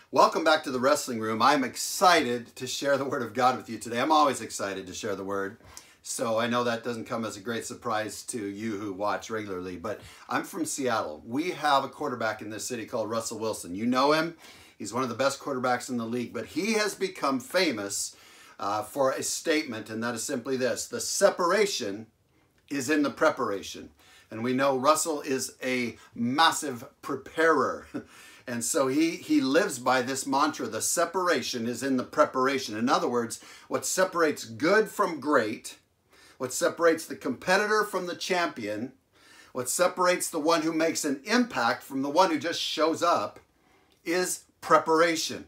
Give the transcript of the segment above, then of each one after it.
Welcome back to the Wrestling Room. I'm excited to share the Word of God with you today. I'm always excited to share the Word. So I know that doesn't come as a great surprise to you who watch regularly, but I'm from Seattle. We have a quarterback in this city called Russell Wilson. You know him. He's one of the best quarterbacks in the league, but he has become famous for a statement, and that is simply this: the separation is in the preparation. And we know Russell is a massive preparer. And so he lives by this mantra: the separation is in the preparation. In other words, what separates good from great, what separates the competitor from the champion, what separates the one who makes an impact from the one who just shows up, is preparation.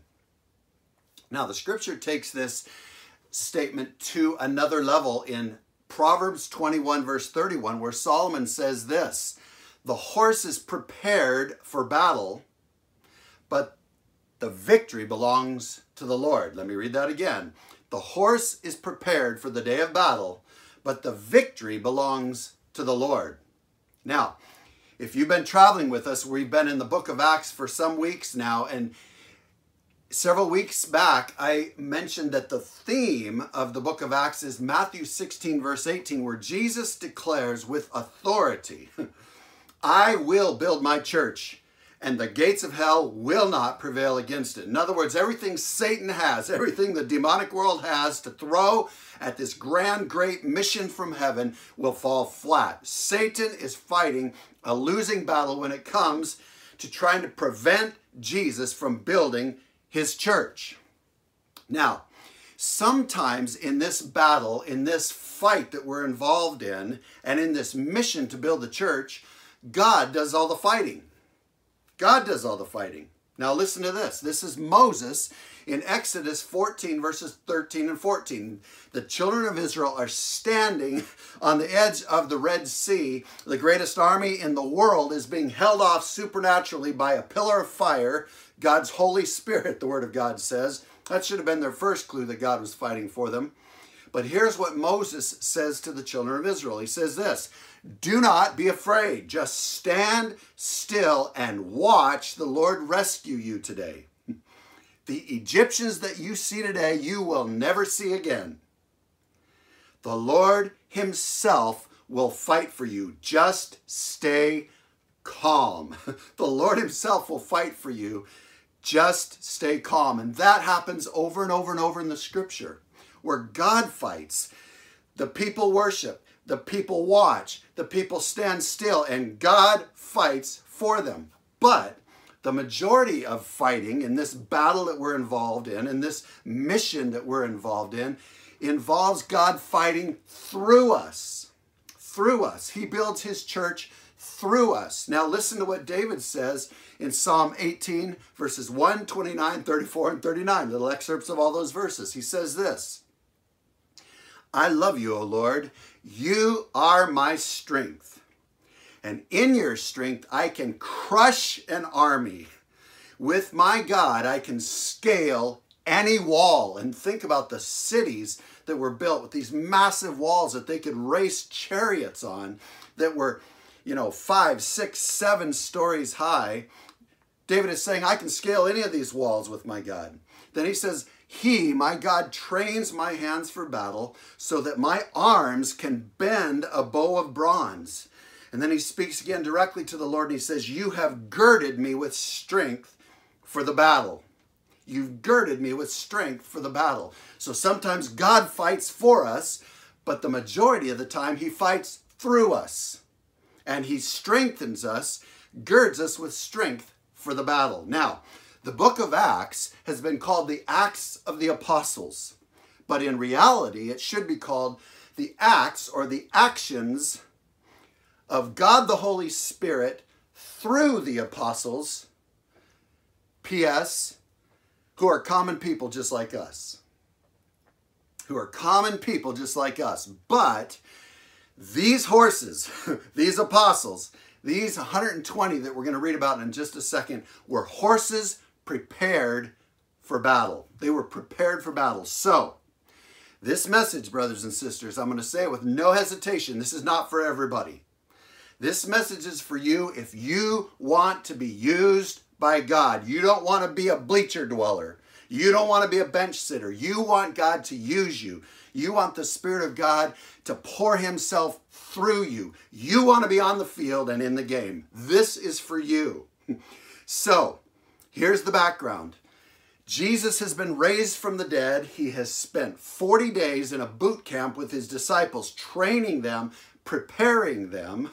Now, the scripture takes this statement to another level in Proverbs 21 verse 31, where Solomon says this: the horse is prepared for battle, but the victory belongs to the Lord. Let me read that again. The horse is prepared for the day of battle, but the victory belongs to the Lord. Now, if you've been traveling with us, we've been in the book of Acts for some weeks now, and several weeks back, I mentioned that the theme of the book of Acts is Matthew 16 verse 18, where Jesus declares with authority, I will build my church, and the gates of hell will not prevail against it. In other words, everything Satan has, everything the demonic world has to throw at this grand, great mission from heaven will fall flat. Satan is fighting a losing battle when it comes to trying to prevent Jesus from building his church. Now, sometimes in this battle, in this fight that we're involved in, and in this mission to build the church, God does all the fighting. God does all the fighting. Now listen to this. This is Moses in Exodus 14 verses 13 and 14. The children of Israel are standing on the edge of the Red Sea. The greatest army in the world is being held off supernaturally by a pillar of fire. God's Holy Spirit, the Word of God says. That should have been their first clue that God was fighting for them. But here's what Moses says to the children of Israel. He says this: do not be afraid. Just stand still and watch the Lord rescue you today. The Egyptians that you see today, you will never see again. The Lord himself will fight for you. Just stay calm. The Lord himself will fight for you. Just stay calm. And that happens over and over and over in the scripture, where God fights. The people worship. The people watch, the people stand still, and God fights for them. But the majority of fighting in this battle that we're involved in this mission that we're involved in, involves God fighting through us. Through us. He builds his church through us. Now listen to what David says in Psalm 18, verses 1, 29, 34, and 39. Little excerpts of all those verses. He says this: I love you, O Lord. You are my strength, and in your strength I can crush an army. With my God, I can scale any wall. And think about the cities that were built with these massive walls that they could race chariots on, that were, 5, 6, 7 stories high. David is saying, I can scale any of these walls with my God. Then he says, He, my God, trains my hands for battle so that my arms can bend a bow of bronze. And then he speaks again directly to the Lord and he says, you have girded me with strength for the battle. You've girded me with strength for the battle. So sometimes God fights for us, but the majority of the time he fights through us. And he strengthens us, girds us with strength for the battle. Now, the book of Acts has been called the Acts of the Apostles, but in reality, it should be called the Acts or the actions of God the Holy Spirit through the apostles, P.S., who are common people just like us. Who are common people just like us. But these horses, these apostles, these 120 that we're going to read about in just a second, were horses prepared for battle. They were prepared for battle. So, this message, brothers and sisters, I'm going to say it with no hesitation. This is not for everybody. This message is for you if you want to be used by God. You don't want to be a bleacher dweller. You don't want to be a bench sitter. You want God to use you. You want the Spirit of God to pour himself through you. You want to be on the field and in the game. This is for you. So, here's the background. Jesus has been raised from the dead. He has spent 40 days in a boot camp with his disciples, training them, preparing them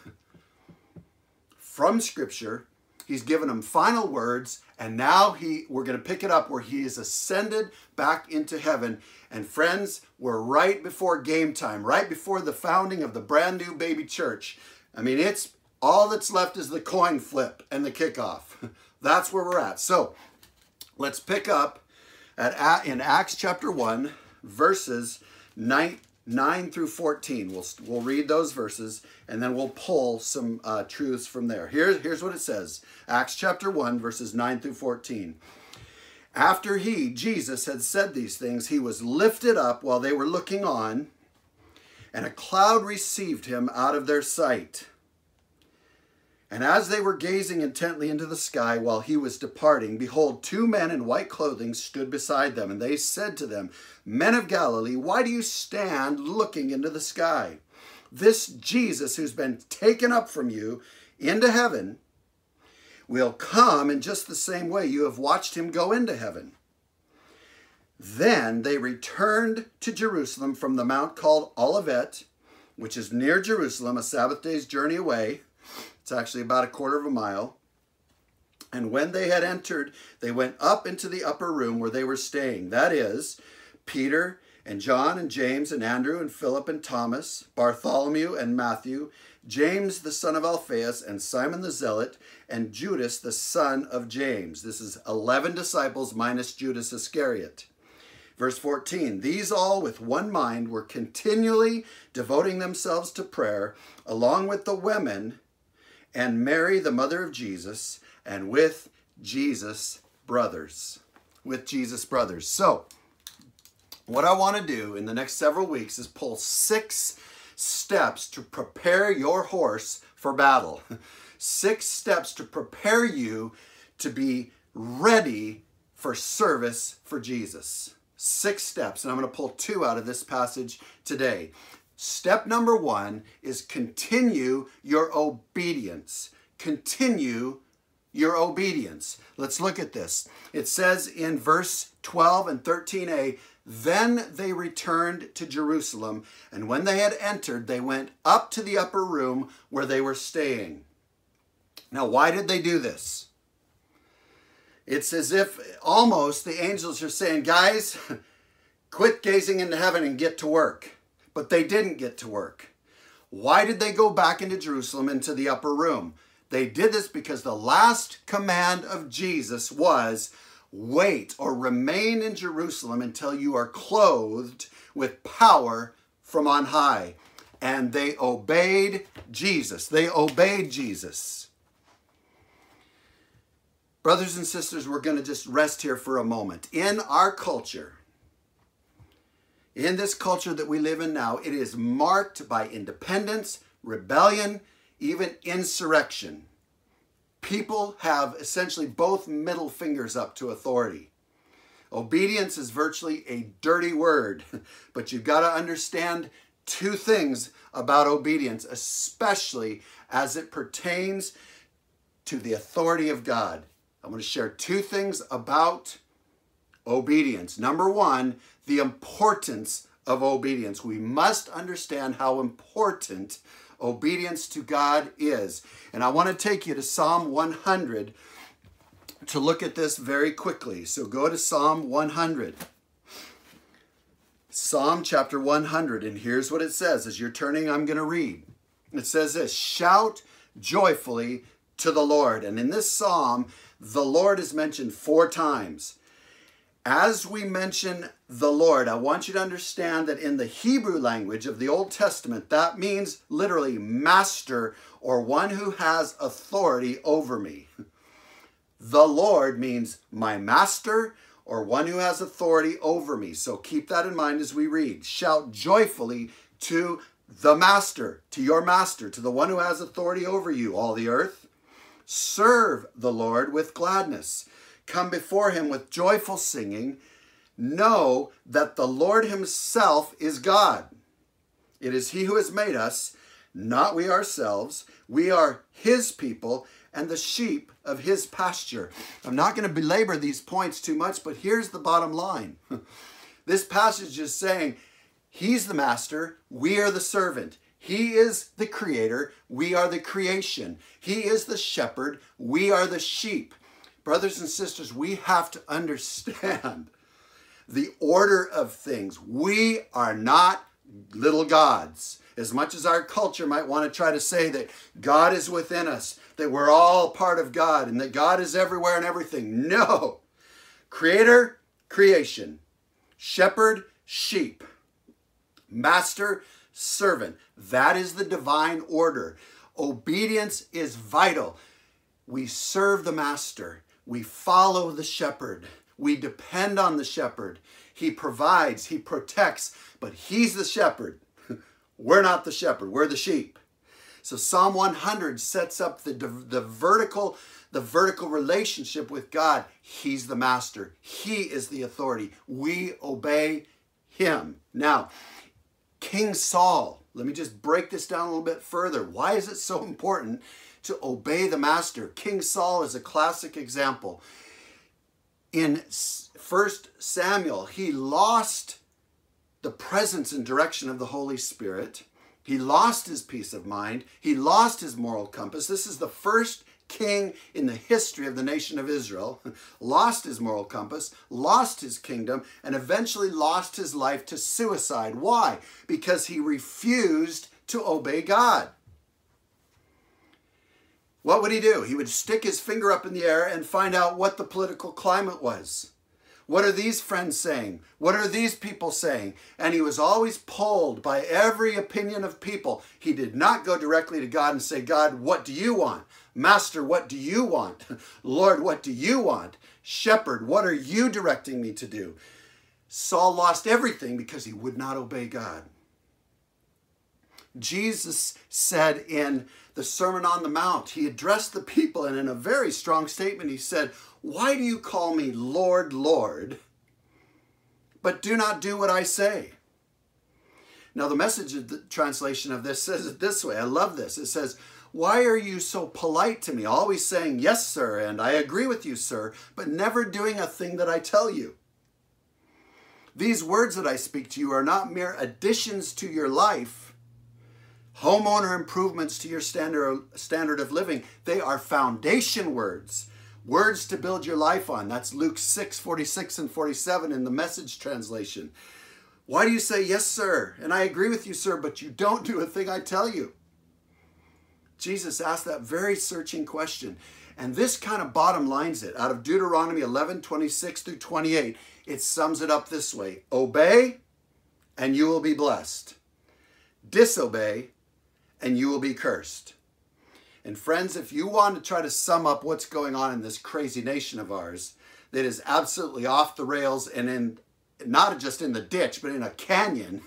from Scripture. He's given them final words, and now we're going to pick it up where he is ascended back into heaven. And friends, we're right before game time, right before the founding of the brand new baby church. I mean, it's all that's left is the coin flip and the kickoff. That's where we're at. So let's pick up in Acts chapter 1, verses 9 through 14. We'll read those verses, and then we'll pull some truths from there. Here's what it says. Acts chapter 1, verses 9 through 14. After Jesus, had said these things, he was lifted up while they were looking on, and a cloud received him out of their sight. And as they were gazing intently into the sky while he was departing, behold, two men in white clothing stood beside them. And they said to them, Men of Galilee, why do you stand looking into the sky? This Jesus who's been taken up from you into heaven will come in just the same way you have watched him go into heaven. Then they returned to Jerusalem from the mount called Olivet, which is near Jerusalem, a Sabbath day's journey away. It's actually about a quarter of a mile. And when they had entered, they went up into the upper room where they were staying. That is, Peter and John and James and Andrew and Philip and Thomas, Bartholomew and Matthew, James the son of Alphaeus and Simon the Zealot, and Judas the son of James. This is 11 disciples minus Judas Iscariot. Verse 14, these all with one mind were continually devoting themselves to prayer, along with the women and Mary, the mother of Jesus, and with Jesus' brothers. With Jesus' brothers. So, what I want to do in the next several weeks is pull 6 steps to prepare your horse for battle. 6 steps to prepare you to be ready for service for Jesus. 6 steps, and I'm going to pull 2 out of this passage today. Step number 1 is continue your obedience. Continue your obedience. Let's look at this. It says in verse 12 and 13a, then they returned to Jerusalem, and when they had entered, they went up to the upper room where they were staying. Now, why did they do this? It's as if almost the angels are saying, guys, quit gazing into heaven and get to work. But they didn't get to work. Why did they go back into Jerusalem into the upper room? They did this because the last command of Jesus was, wait or remain in Jerusalem until you are clothed with power from on high. And they obeyed Jesus. They obeyed Jesus. Brothers and sisters, we're going to just rest here for a moment. In our culture, in this culture that we live in now, it is marked by independence, rebellion, even insurrection. People have essentially both middle fingers up to authority. Obedience is virtually a dirty word, but you've got to understand 2 things about obedience, especially as it pertains to the authority of God. I'm going to share 2 things about obedience. Number 1, the importance of obedience. We must understand how important obedience to God is. And I want to take you to Psalm 100 to look at this very quickly. So go to Psalm 100. Psalm chapter 100, and here's what it says. As you're turning, I'm going to read. It says this, shout joyfully to the Lord. And in this psalm, the Lord is mentioned 4 times. As we mention the Lord, I want you to understand that in the Hebrew language of the Old Testament, that means literally master or one who has authority over me. The Lord means my master or one who has authority over me. So keep that in mind as we read. Shout joyfully to the master, to your master, to the one who has authority over you, all the earth. Serve the Lord with gladness. Come before him with joyful singing. Know that the Lord himself is God. It is he who has made us, not we ourselves. We are his people and the sheep of his pasture. I'm not going to belabor these points too much, but here's the bottom line. This passage is saying he's the master, we are the servant. He is the creator, we are the creation. He is the shepherd, we are the sheep. Brothers and sisters, we have to understand the order of things. We are not little gods. As much as our culture might want to try to say that God is within us, that we're all part of God, and that God is everywhere and everything. No. Creator, creation. Shepherd, sheep. Master, servant. That is the divine order. Obedience is vital. We serve the master. We follow the shepherd. We depend on the shepherd. He provides, he protects, but he's the shepherd. We're not the shepherd, we're the sheep. So Psalm 100 sets up the vertical relationship with God. He's the master. He is the authority. We obey him. Now, King Saul, let me just break this down a little bit further. Why is it so important to obey the master? King Saul is a classic example. In 1 Samuel, he lost the presence and direction of the Holy Spirit. He lost his peace of mind. He lost his moral compass. This is the first king in the history of the nation of Israel. Lost his moral compass, lost his kingdom, and eventually lost his life to suicide. Why? Because he refused to obey God. What would he do? He would stick his finger up in the air and find out what the political climate was. What are these friends saying? What are these people saying? And he was always pulled by every opinion of people. He did not go directly to God and say, God, what do you want? Master, what do you want? Lord, what do you want? Shepherd, what are you directing me to do? Saul lost everything because he would not obey God. Jesus said in the Sermon on the Mount, he addressed the people, and in a very strong statement, he said, why do you call me Lord, Lord, but do not do what I say? Now, the Message translation of this says it this way. I love this. It says, why are you so polite to me, always saying, yes, sir, and I agree with you, sir, but never doing a thing that I tell you? These words that I speak to you are not mere additions to your life, homeowner improvements to your standard of living. They are foundation words. Words to build your life on. That's Luke 6:46 and 47 in the Message translation. Why do you say, yes, sir, and I agree with you, sir, but you don't do a thing I tell you? Jesus asked that very searching question. And this kind of bottom lines it. Out of Deuteronomy 11:26 through 28, it sums it up this way. Obey, and you will be blessed. Disobey, and you will be cursed. And friends, if you want to try to sum up what's going on in this crazy nation of ours that is absolutely off the rails and not just in the ditch, but in a canyon,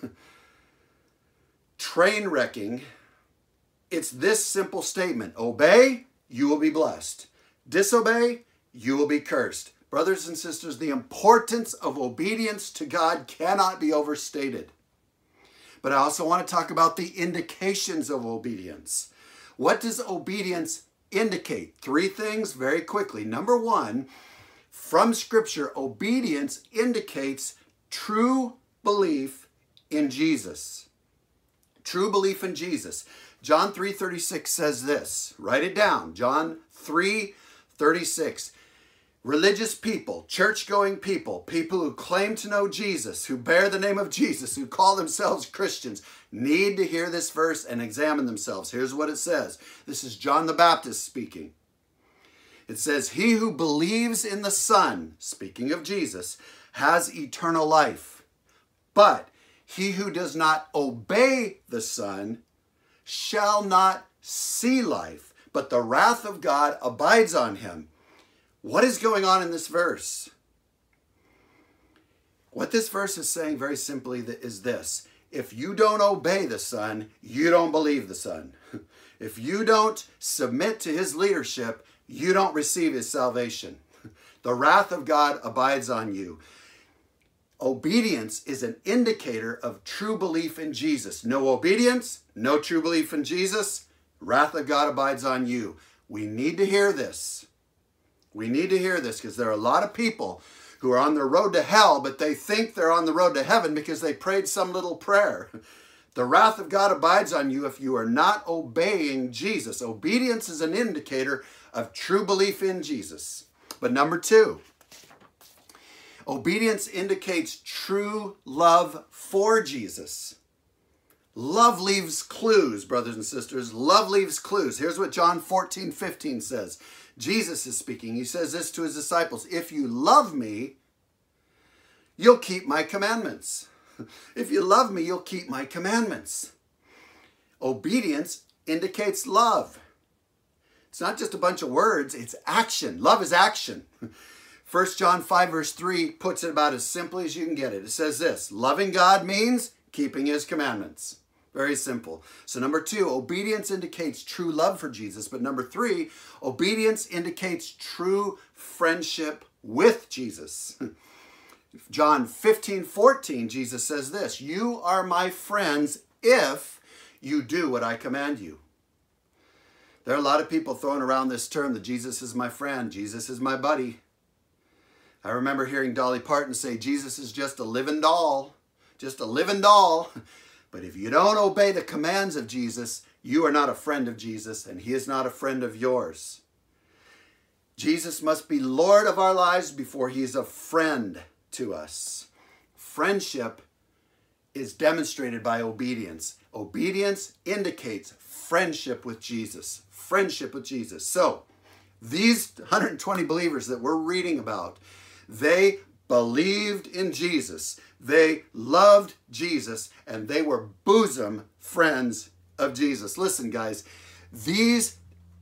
train wrecking, it's this simple statement. Obey, you will be blessed. Disobey, you will be cursed. Brothers and sisters, the importance of obedience to God cannot be overstated. But I also want to talk about the indications of obedience. What does obedience indicate? 3 things very quickly. Number 1, from Scripture, obedience indicates true belief in Jesus. True belief in Jesus. John 3:36 says this. Write it down. John 3:36. Religious people, church-going people, people who claim to know Jesus, who bear the name of Jesus, who call themselves Christians, need to hear this verse and examine themselves. Here's what it says. This is John the Baptist speaking. It says, he who believes in the Son, speaking of Jesus, has eternal life. But he who does not obey the Son shall not see life, but the wrath of God abides on him. What is going on in this verse? What this verse is saying very simply is this. If you don't obey the Son, you don't believe the Son. If you don't submit to his leadership, you don't receive his salvation. The wrath of God abides on you. Obedience is an indicator of true belief in Jesus. No obedience, no true belief in Jesus, wrath of God abides on you. We need to hear this. We need to hear this because there are a lot of people who are on the road to hell, but they think they're on the road to heaven because they prayed some little prayer. The wrath of God abides on you if you are not obeying Jesus. Obedience is an indicator of true belief in Jesus. But number two, obedience indicates true love for Jesus. Love leaves clues, brothers and sisters. Love leaves clues. Here's what John 14:15 says. Jesus is speaking. He says this to his disciples. If you love me, you'll keep my commandments. If you love me, you'll keep my commandments. Obedience indicates love. It's not just a bunch of words, it's action. Love is action. 1 John 5 verse 3 puts it about as simply as you can get it. It says this, loving God means keeping his commandments. Very simple. So number two, obedience indicates true love for Jesus. But number three, obedience indicates true friendship with Jesus. John 15:14, Jesus says this, you are my friends if you do what I command you. There are a lot of people throwing around this term that Jesus is my friend, Jesus is my buddy. I remember hearing Dolly Parton say, Jesus is just a living doll, just a living doll. But if you don't obey the commands of Jesus, you are not a friend of Jesus, and he is not a friend of yours. Jesus must be Lord of our lives before he is a friend to us. Friendship is demonstrated by obedience. Obedience indicates friendship with Jesus. Friendship with Jesus. So, these 120 believers that we're reading about, they believed in Jesus. They loved Jesus, and they were bosom friends of Jesus. Listen, guys, these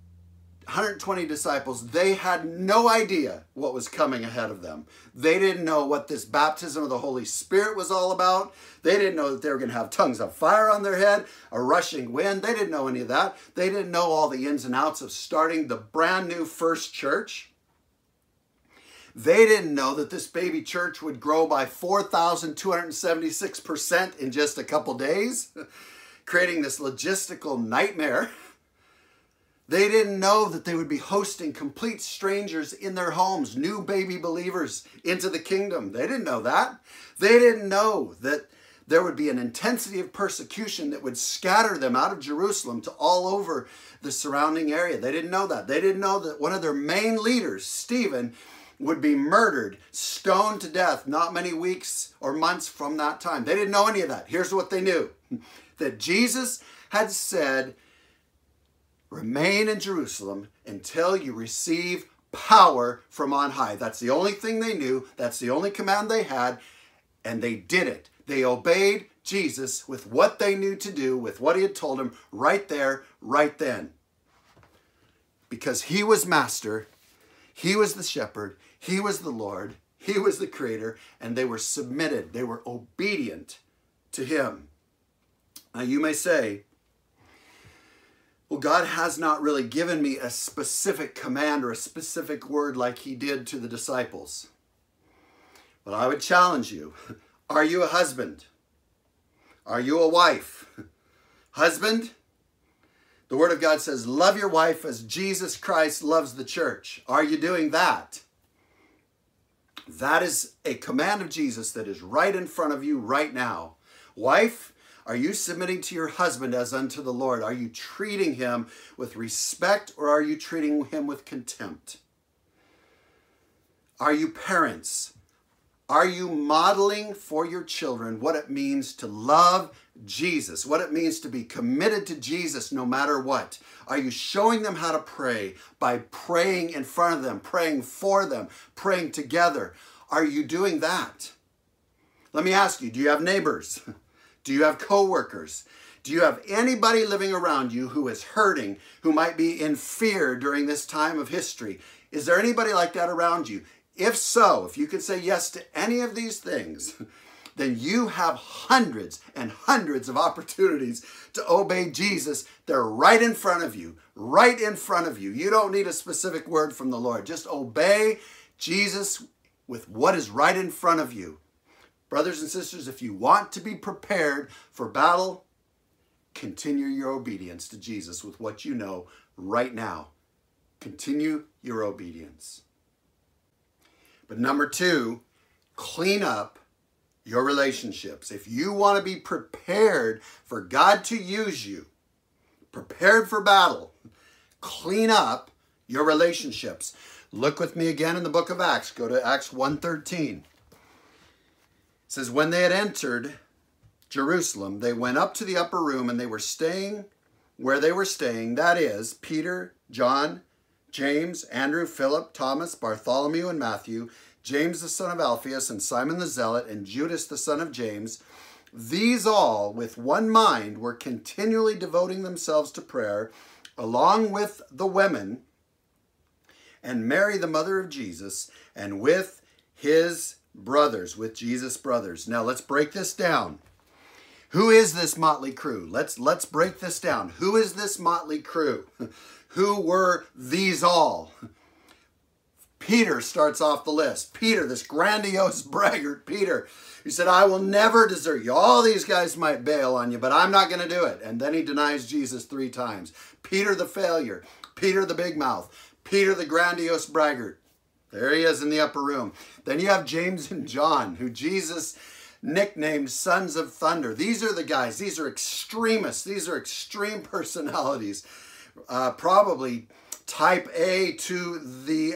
120 disciples, they had no idea what was coming ahead of them. They didn't know what this baptism of the Holy Spirit was all about. They didn't know that they were going to have tongues of fire on their head, a rushing wind. They didn't know any of that. They didn't know all the ins and outs of starting the brand new first church. They didn't know that this baby church would grow by 4,276% in just a couple days, creating this logistical nightmare. They didn't know that they would be hosting complete strangers in their homes, new baby believers into the kingdom. They didn't know that. They didn't know that there would be an intensity of persecution that would scatter them out of Jerusalem to all over the surrounding area. They didn't know that. They didn't know that one of their main leaders, Stephen, would be murdered, stoned to death not many weeks or months from that time. They didn't know any of that. Here's what they knew. That Jesus had said, remain in Jerusalem until you receive power from on high. That's the only thing they knew. That's the only command they had. And they did it. They obeyed Jesus with what they knew to do, with what he had told them right there, right then. Because he was master, he was the shepherd, he was the Lord, he was the creator, and they were submitted. They were obedient to him. Now you may say, well, God has not really given me a specific command or a specific word like he did to the disciples. But I would challenge you. Are you a husband? Are you a wife? Husband, the Word of God says, love your wife as Jesus Christ loves the church. Are you doing that? That is a command of Jesus that is right in front of you right now. Wife, are you submitting to your husband as unto the Lord? Are you treating him with respect, or are you treating him with contempt? Are you parents? Are you modeling for your children what it means to love Jesus, what it means to be committed to Jesus no matter what? Are you showing them how to pray by praying in front of them, praying for them, praying together? Are you doing that? Let me ask you, do you have neighbors? Do you have coworkers? Do you have anybody living around you who is hurting, who might be in fear during this time of history? Is there anybody like that around you? If so, if you could say yes to any of these things, then you have hundreds and hundreds of opportunities to obey Jesus. They're right in front of you, right in front of you. You don't need a specific word from the Lord. Just obey Jesus with what is right in front of you. Brothers and sisters, if you want to be prepared for battle, continue your obedience to Jesus with what you know right now. Continue your obedience. But number 2, clean up your relationships. If you want to be prepared for God to use you, prepared for battle, clean up your relationships. Look with me again in the book of Acts. Go to Acts 1:13. It says, when they had entered Jerusalem, they went up to the upper room, and they were staying where they were staying. That is, Peter, John, James, Andrew, Philip, Thomas, Bartholomew, and Matthew, James the son of Alphaeus, and Simon the Zealot, and Judas the son of James. These all, with one mind, were continually devoting themselves to prayer, along with the women, and Mary the mother of Jesus, and with his brothers, with Jesus' brothers. Now let's break this down. Who is this motley crew? Let's break this down. Who is this motley crew? Who were these all? Peter starts off the list. Peter, this grandiose braggart, Peter, he said, I will never desert you. All these guys might bail on you, but I'm not going to do it. And then he denies Jesus 3 times. Peter the failure. Peter the big mouth. Peter the grandiose braggart. There he is in the upper room. Then you have James and John, who Jesus nicknamed Sons of Thunder. These are the guys. These are extremists. These are extreme personalities. Probably type A to the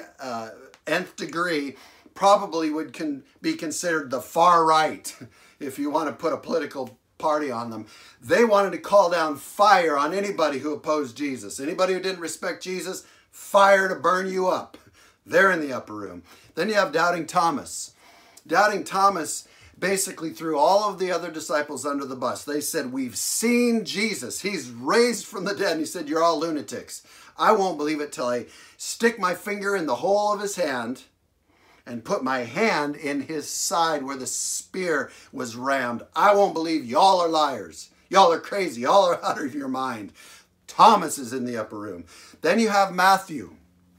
nth degree, probably would be considered the far right, if you want to put a political party on them. They wanted to call down fire on anybody who opposed Jesus. Anybody who didn't respect Jesus, fire to burn you up. They're in the upper room. Then you have Doubting Thomas. Doubting Thomas basically threw all of the other disciples under the bus. They said, we've seen Jesus. He's raised from the dead. And he said, you're all lunatics. I won't believe it till I stick my finger in the hole of his hand and put my hand in his side where the spear was rammed. I won't believe y'all are liars. Y'all are crazy. Y'all are out of your mind. Thomas is in the upper room. Then you have Matthew.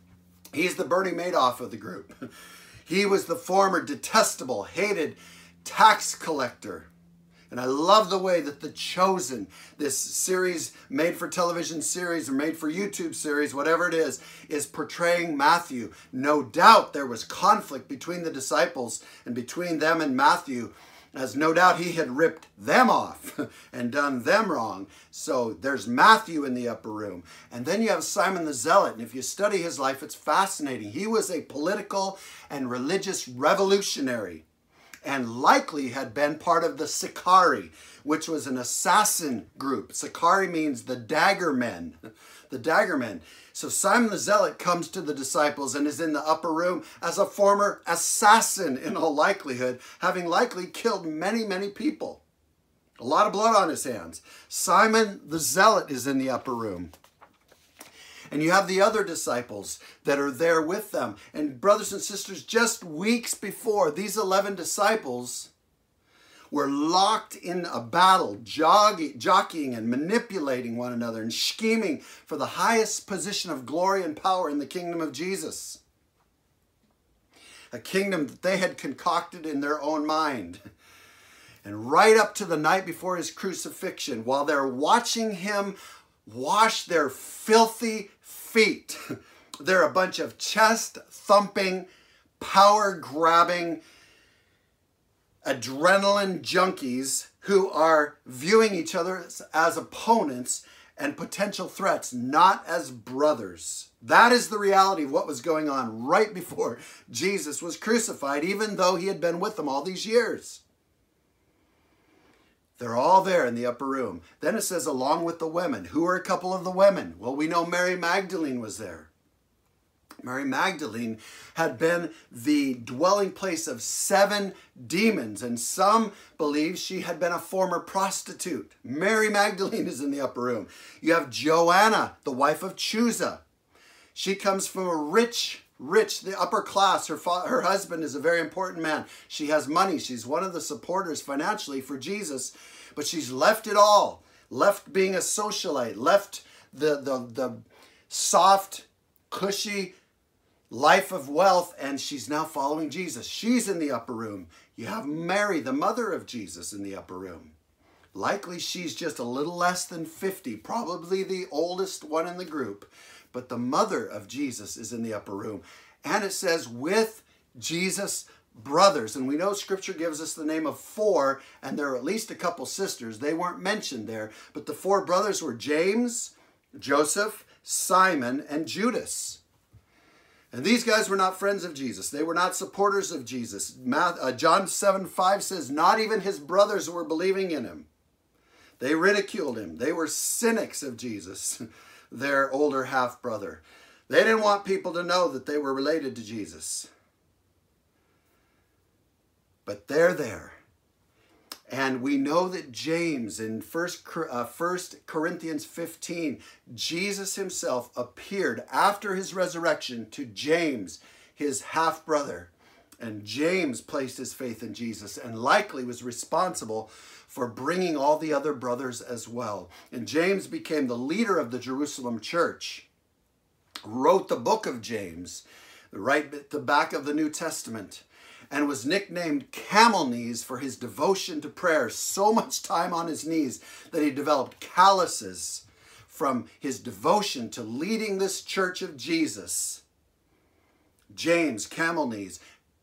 He's the Bernie Madoff of the group. He was the former detestable, hated tax collector. And I love the way that The Chosen, this series, made for television series or made for YouTube series, whatever it is portraying Matthew. No doubt there was conflict between the disciples and between them and Matthew, as no doubt he had ripped them off and done them wrong. So there's Matthew in the upper room. And then you have Simon the Zealot. And if you study his life, it's fascinating. He was a political and religious revolutionary, and likely had been part of the Sicarii, which was an assassin group. Sicarii means the dagger men. The dagger men. So Simon the Zealot comes to the disciples and is in the upper room as a former assassin in all likelihood, having likely killed many, many people. A lot of blood on his hands. Simon the Zealot is in the upper room. And you have the other disciples that are there with them. And brothers and sisters, just weeks before, these 11 disciples were locked in a battle, jockeying and manipulating one another and scheming for the highest position of glory and power in the kingdom of Jesus. A kingdom that they had concocted in their own mind. And right up to the night before his crucifixion, while they're watching him wash their filthy feet, they're a bunch of chest-thumping, power-grabbing, adrenaline junkies who are viewing each other as opponents and potential threats, not as brothers. That is the reality of what was going on right before Jesus was crucified, even though he had been with them all these years. They're all there in the upper room. Then it says, along with the women. Who are a couple of the women? Well, we know Mary Magdalene was there. Mary Magdalene had been the dwelling place of 7 demons, and some believe she had been a former prostitute. Mary Magdalene is in the upper room. You have Joanna, the wife of Chuza. She comes from a rich rich, the upper class. Her husband is a very important man. She has money. She's one of the supporters financially for Jesus, but she's left it all. Left being a socialite, left the soft, cushy life of wealth, and she's now following Jesus. She's in the upper room. You have Mary, the mother of Jesus, in the upper room. Likely she's just a little less than 50, probably the oldest one in the group, but the mother of Jesus is in the upper room. And it says, with Jesus' brothers. And we know Scripture gives us the name of 4, and there are at least a couple sisters. They weren't mentioned there, but the 4 brothers were James, Joseph, Simon, and Judas. And these guys were not friends of Jesus. They were not supporters of Jesus. John 7:5 says, not even his brothers were believing in him. They ridiculed him. They were cynics of Jesus, their older half-brother. They didn't want people to know that they were related to Jesus. But they're there. And we know that James, in 1 Corinthians 15, Jesus himself appeared after his resurrection to James, his half-brother. And James placed his faith in Jesus and likely was responsible for bringing all the other brothers as well. And James became the leader of the Jerusalem church, wrote the book of James, right at the back of the New Testament, and was nicknamed Camel Knees for his devotion to prayer. So much time on his knees that he developed calluses from his devotion to leading this church of Jesus. James, Camel Knees.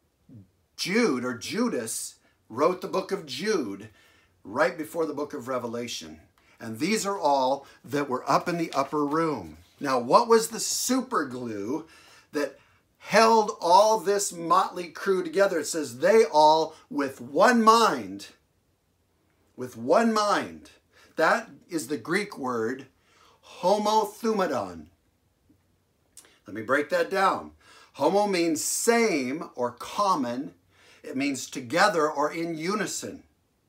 Jude, or Judas, wrote the book of Jude right before the book of Revelation. And these are all that were up in the upper room. Now, what was the super glue that held all this motley crew together? It says they all with one mind. With one mind. That is the Greek word homothumadon. Let me break that down. Homo means same or common. It means together or in unison.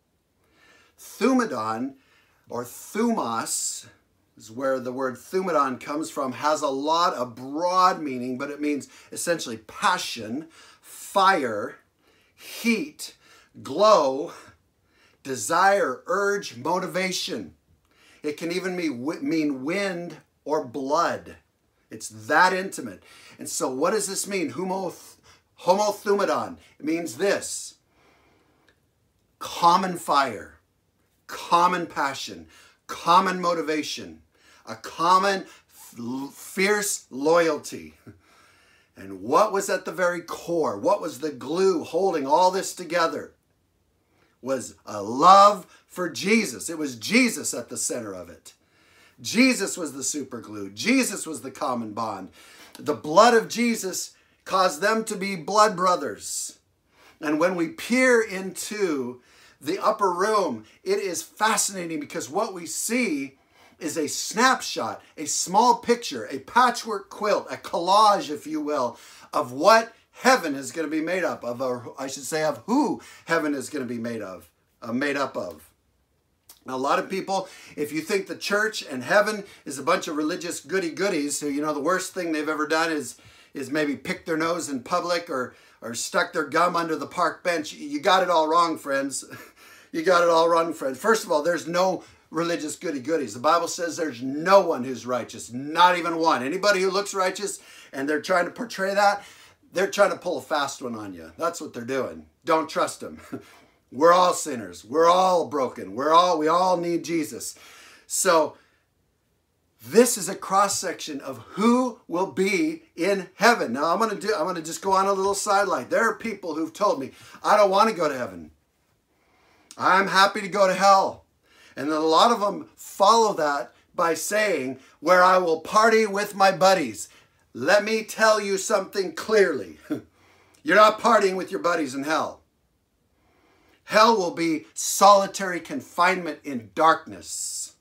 Thumadon or thumos is where the word thumadon comes from, has a broad meaning, but it means essentially passion, fire, heat, glow, desire, urge, motivation. It can even mean wind or blood. It's that intimate. And so what does this mean? Homothumadon. It means this: common fire, common passion, common motivation, a common fierce loyalty. And what was at the very core? What was the glue holding all this together? Was a love for Jesus. It was Jesus at the center of it. Jesus was the super glue. Jesus was the common bond. The blood of Jesus caused them to be blood brothers. And when we peer into the upper room, it is fascinating because what we see is a snapshot, a small picture, a patchwork quilt, a collage, if you will, of what heaven is going to be made up of, or I should say of who heaven is going to be made up of. Now, a lot of people, if you think the church and heaven is a bunch of religious goody-goodies who, the worst thing they've ever done is maybe pick their nose in public or stuck their gum under the park bench, you got it all wrong, friends. You got it all wrong, friends. First of all, there's no religious goody-goodies. The Bible says there's no one who's righteous, not even one. Anybody who looks righteous and they're trying to portray that, they're trying to pull a fast one on you. That's what they're doing. Don't trust them. We're all sinners. We're all broken. We all need Jesus. So this is a cross-section of who will be in heaven. Now I'm going to just go on a little sidelight. There are people who've told me, I don't want to go to heaven. I'm happy to go to hell. And then a lot of them follow that by saying, where I will party with my buddies. Let me tell you something clearly. You're not partying with your buddies in hell. Hell will be solitary confinement in darkness.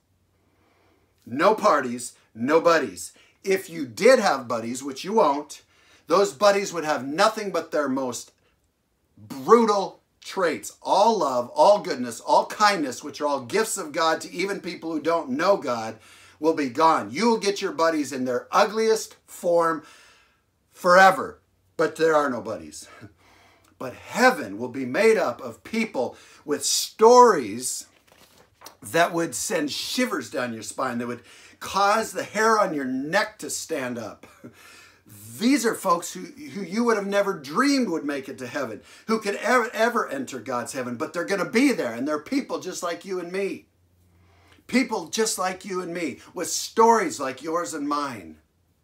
No parties, no buddies. If you did have buddies, which you won't, those buddies would have nothing but their most brutal traits. All love, all goodness, all kindness, which are all gifts of God to even people who don't know God, will be gone. You will get your buddies in their ugliest form forever. But there are no buddies. But heaven will be made up of people with stories that would send shivers down your spine, that would cause the hair on your neck to stand up. These are folks who you would have never dreamed would make it to heaven, who could ever enter God's heaven, but they're going to be there, and they're people just like you and me. People just like you and me, with stories like yours and mine.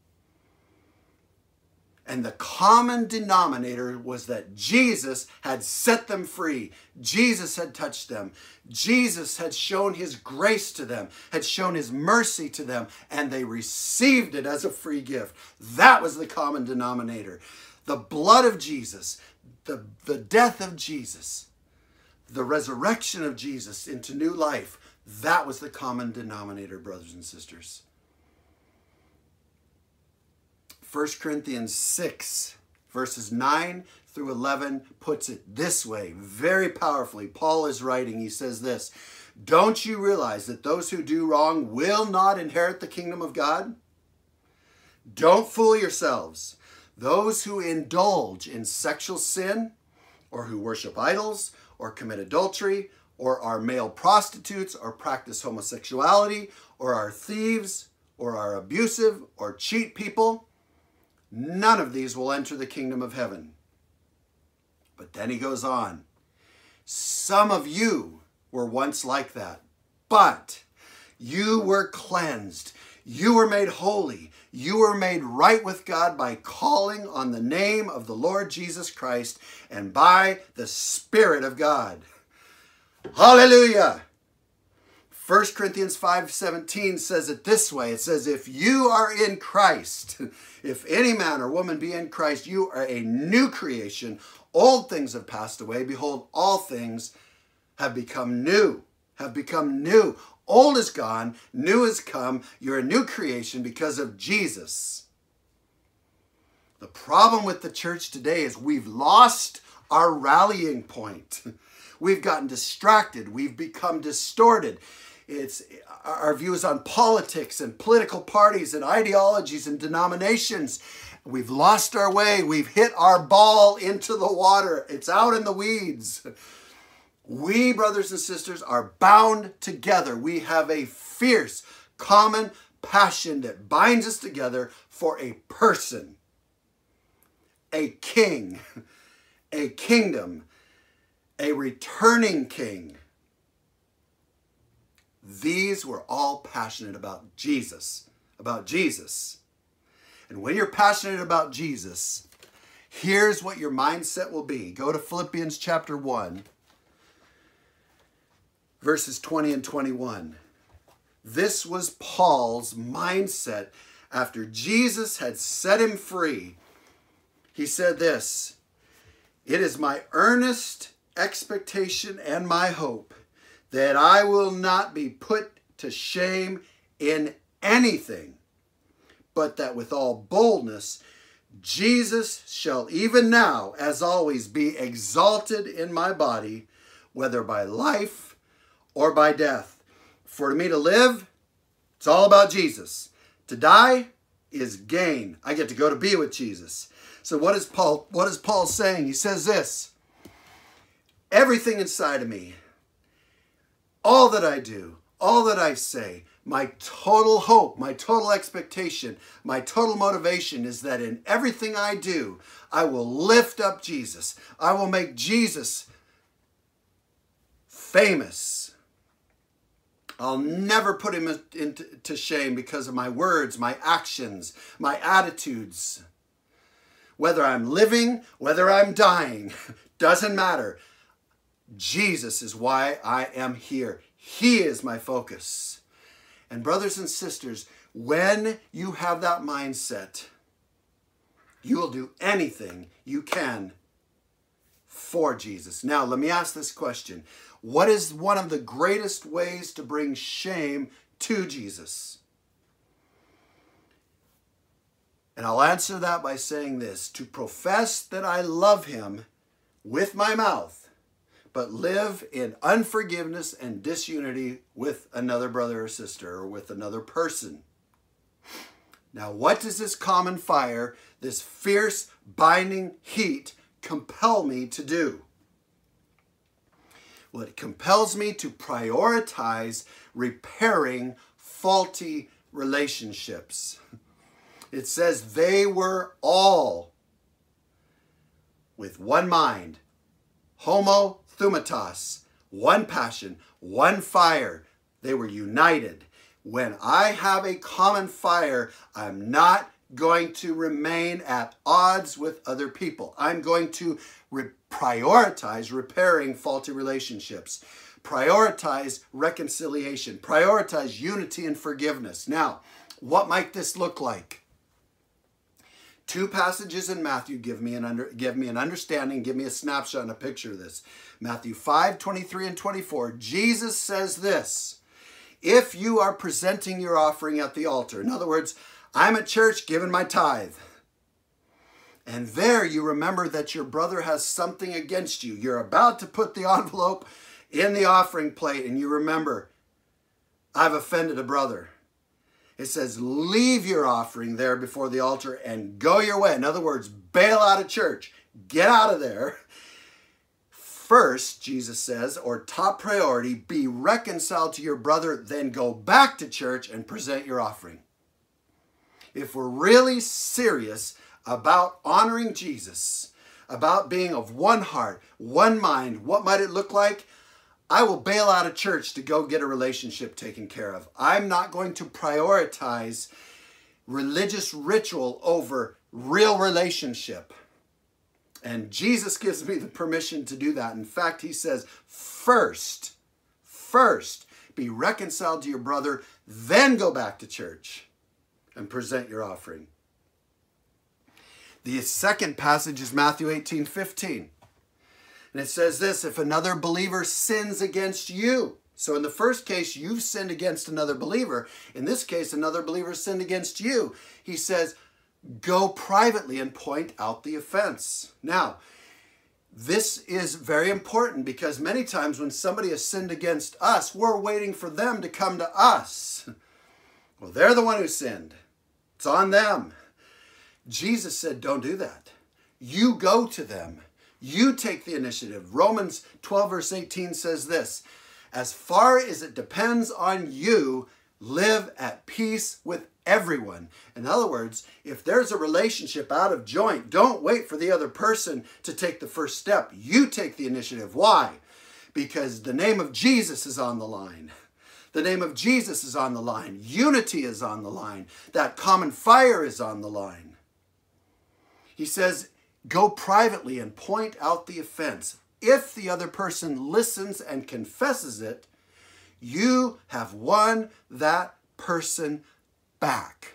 And the common denominator was that Jesus had set them free. Jesus had touched them. Jesus had shown his grace to them, had shown his mercy to them, and they received it as a free gift. That was the common denominator. The blood of Jesus, the death of Jesus, the resurrection of Jesus into new life, that was the common denominator, brothers and sisters. 1 Corinthians 6, verses 9 through 11 puts it this way, very powerfully. Paul is writing, he says this, "Don't you realize that those who do wrong will not inherit the kingdom of God? Don't fool yourselves. Those who indulge in sexual sin, or who worship idols, or commit adultery, or are male prostitutes, or practice homosexuality, or are thieves, or are abusive, or cheat people, none of these will enter the kingdom of heaven." But then he goes on. "Some of you were once like that, but you were cleansed. You were made holy. You were made right with God by calling on the name of the Lord Jesus Christ and by the Spirit of God." Hallelujah! 1 Corinthians 5:17 says it this way. It says, "If you are in Christ, if any man or woman be in Christ, you are a new creation. Old things have passed away. Behold, all things have become new." Have become new. Old is gone. New has come. You're a new creation because of Jesus. The problem with the church today is we've lost our rallying point. We've gotten distracted. We've become distorted. It's our views on politics and political parties and ideologies and denominations. We've lost our way. We've hit our ball into the water. It's out in the weeds. We, brothers and sisters, are bound together. We have a fierce, common passion that binds us together for a person, a king, a kingdom, a returning king. These were all passionate about Jesus, about Jesus. And when you're passionate about Jesus, here's what your mindset will be. Go to Philippians chapter 1, verses 20 and 21. This was Paul's mindset after Jesus had set him free. He said this, "It is my earnest expectation and my hope that I will not be put to shame in anything, but that with all boldness Jesus shall even now, as always, be exalted in my body, whether by life or by death. For me to live, it's all about Jesus. To die is gain. I get to go to be with Jesus." So what is Paul saying? He says this, "Everything inside of me, all that I do, all that I say, my total hope, my total expectation, my total motivation is that in everything I do, I will lift up Jesus. I will make Jesus famous. I'll never put him into shame because of my words, my actions, my attitudes. Whether I'm living, whether I'm dying, doesn't matter. Jesus is why I am here. He is my focus." And brothers and sisters, when you have that mindset, you will do anything you can for Jesus. Now, let me ask this question. What is one of the greatest ways to bring shame to Jesus? And I'll answer that by saying this: to profess that I love him with my mouth, but live in unforgiveness and disunity with another brother or sister or with another person. Now, what does this common fire, this fierce, binding heat compel me to do? Well, it compels me to prioritize repairing faulty relationships. It says they were all with one mind, homo thumatos, one passion, one fire. They were united. When I have a common fire, I'm not going to remain at odds with other people. I'm going to prioritize repairing faulty relationships, prioritize reconciliation, prioritize unity and forgiveness. Now, what might this look like? Two passages in Matthew give me an understanding, give me a snapshot and a picture of this. Matthew 5:23 and 24. Jesus says this: if you are presenting your offering at the altar, in other words, I'm at church giving my tithe, and there you remember that your brother has something against you. You're about to put the envelope in the offering plate, and you remember, I've offended a brother. It says, leave your offering there before the altar and go your way. In other words, bail out of church. Get out of there. First, Jesus says, or top priority, be reconciled to your brother, then go back to church and present your offering. If we're really serious about honoring Jesus, about being of one heart, one mind, what might it look like? I will bail out of church to go get a relationship taken care of. I'm not going to prioritize religious ritual over real relationship. And Jesus gives me the permission to do that. In fact, he says, first, be reconciled to your brother, then go back to church and present your offering. The second passage is Matthew 18:15. And it says this: if another believer sins against you. So in the first case, you've sinned against another believer. In this case, another believer sinned against you. He says, go privately and point out the offense. Now, this is very important because many times when somebody has sinned against us, we're waiting for them to come to us. Well, they're the one who sinned. It's on them. Jesus said, don't do that. You go to them. You take the initiative. Romans 12 verse 18 says this: as far as it depends on you, live at peace with everyone. In other words, if there's a relationship out of joint, don't wait for the other person to take the first step. You take the initiative. Why? Because the name of Jesus is on the line. The name of Jesus is on the line. Unity is on the line. That common fire is on the line. He says, go privately and point out the offense. If the other person listens and confesses it, you have won that person back.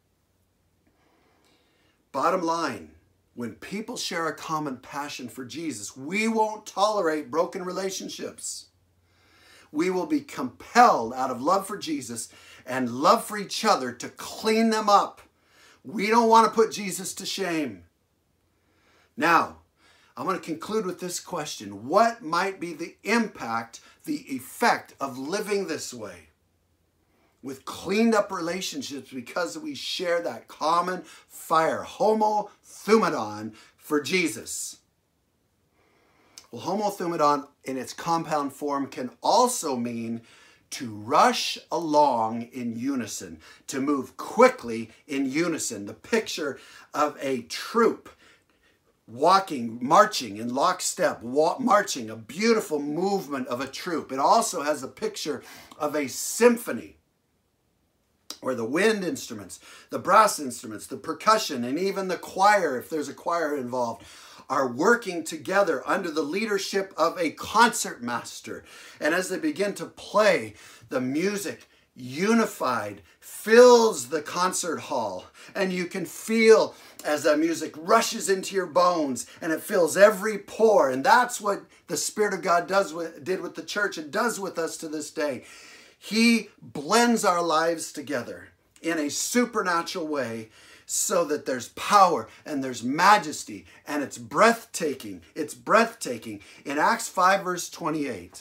Bottom line, when people share a common passion for Jesus, we won't tolerate broken relationships. We will be compelled out of love for Jesus and love for each other to clean them up. We don't want to put Jesus to shame. Now, I'm going to conclude with this question. What might be the impact, the effect of living this way? With cleaned up relationships because we share that common fire, homo thumadon, for Jesus. Well, homo thumadon in its compound form can also mean to rush along in unison, to move quickly in unison. The picture of a troop walking, marching in lockstep, marching, a beautiful movement of a troop. It also has a picture of a symphony where the wind instruments, the brass instruments, the percussion, and even the choir, if there's a choir involved, are working together under the leadership of a concert master. And as they begin to play, the music, unified, fills the concert hall. And you can feel as that music rushes into your bones and it fills every pore. And that's what the Spirit of God did with the church and does with us to this day. He blends our lives together in a supernatural way so that there's power and there's majesty and it's breathtaking. It's breathtaking. In Acts 5 verse 28,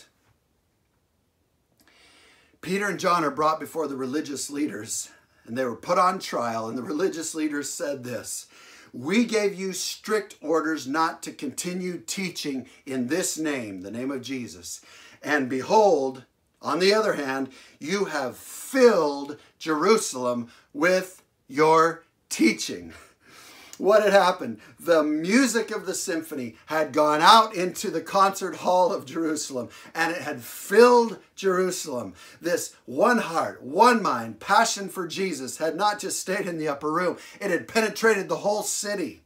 Peter and John are brought before the religious leaders and they were put on trial, and the religious leaders said this: We gave you strict orders not to continue teaching in this name, the name of Jesus. And behold, on the other hand, you have filled Jerusalem with your teaching. What had happened? The music of the symphony had gone out into the concert hall of Jerusalem, and it had filled Jerusalem. This one heart, one mind, passion for Jesus had not just stayed in the upper room. It had penetrated the whole city.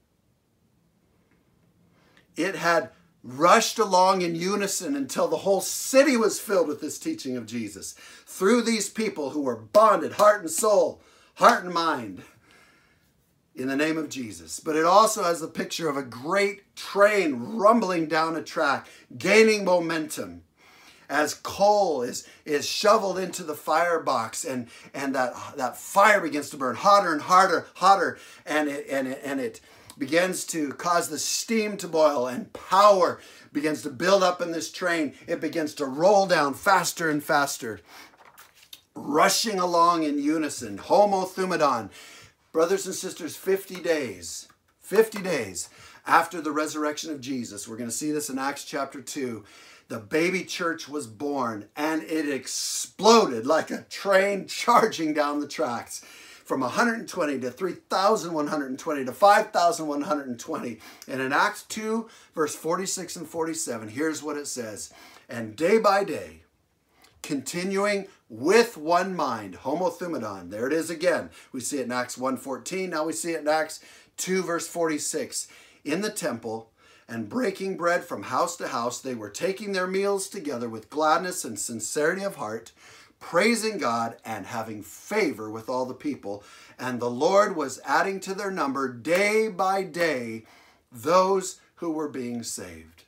It had rushed along in unison until the whole city was filled with this teaching of Jesus through these people who were bonded, heart and soul, heart and mind, in the name of Jesus. But it also has the picture of a great train rumbling down a track, gaining momentum as coal is shoveled into the firebox, and that fire begins to burn hotter and hotter, and it begins to cause the steam to boil, and power begins to build up in this train. It begins to roll down faster and faster, rushing along in unison. Homo thumadon. Brothers and sisters, 50 days after the resurrection of Jesus, we're going to see this in Acts chapter 2, the baby church was born, and it exploded like a train charging down the tracks. From 120 to 3,120 to 5,120. And in Acts 2, verse 46 and 47, here's what it says. And day by day, continuing with one mind, homo thumadon. There it is again. We see it in Acts 1:14. Now we see it in Acts 2, verse 46. In the temple, and breaking bread from house to house, they were taking their meals together with gladness and sincerity of heart, praising God and having favor with all the people. And the Lord was adding to their number day by day those who were being saved.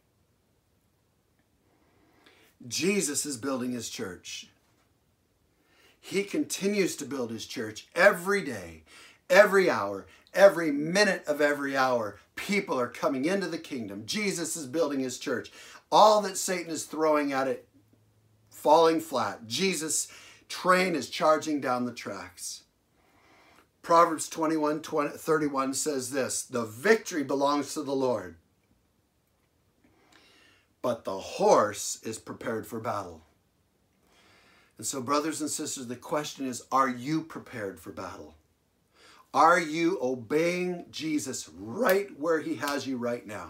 Jesus is building his church. He continues to build his church every day, every hour, every minute of every hour. People are coming into the kingdom. Jesus is building his church. All that Satan is throwing at it, falling flat. Jesus' train is charging down the tracks. Proverbs 21:31 says this, the victory belongs to the Lord, but the horse is prepared for battle. And so, brothers and sisters, the question is, are you prepared for battle? Are you obeying Jesus right where he has you right now?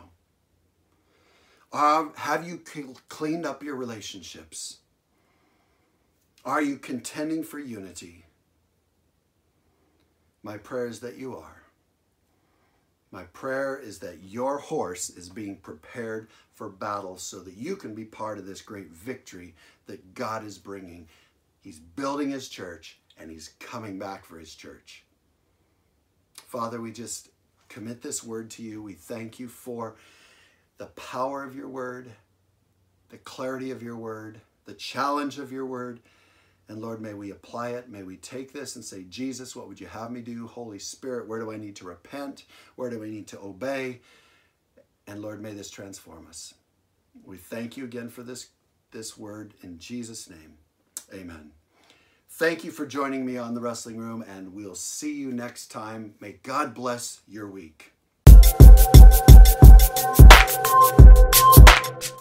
Have you cleaned up your relationships? Are you contending for unity? My prayer is that you are. My prayer is that your horse is being prepared for battle so that you can be part of this great victory that God is bringing. He's building his church, and he's coming back for his church. Father, we just commit this word to you. We thank you for the power of your word, the clarity of your word, the challenge of your word. And Lord, may we apply it. May we take this and say, Jesus, what would you have me do? Holy Spirit, where do I need to repent? Where do I need to obey? And Lord, may this transform us. We thank you again for this word in Jesus' name. Amen. Thank you for joining me on The Wrestling Room, and we'll see you next time. May God bless your week.